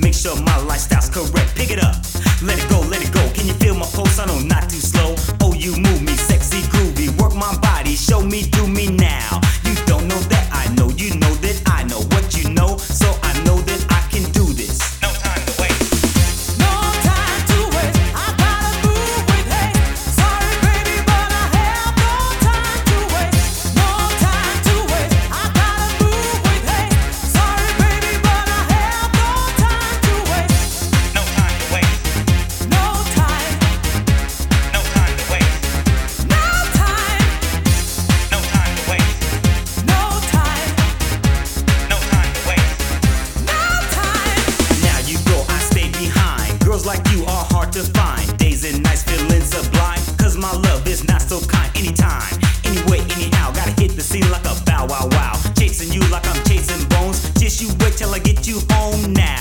make sure my lifestyle's correct. Pick it up, let it go, let it go. Can you feel my pulse? I know not too slow. Oh, you move me, sexy, groovy. Work my body, show me, do me now. You don't know that I know, you know that I know what you know. So I know that I can do this. No time to waste. No time to waste. I gotta move with haste. Sorry, baby, but I have no time to waste. No time to waste. I gotta move with haste. Sorry, baby, but I have no time to waste. No time to waste. No time. No time to waste. No time. No time to waste. No time. No time to waste. No time. Now you go, I stay behind. Girls like you are hard to find. Days and nights feeling sublime. Cause my love is not so kind. Anytime, anyway, anyhow. Gotta hit the scene like a bow wow wow. Chasing you like I'm chasing bones. Just you wait till I get you home now.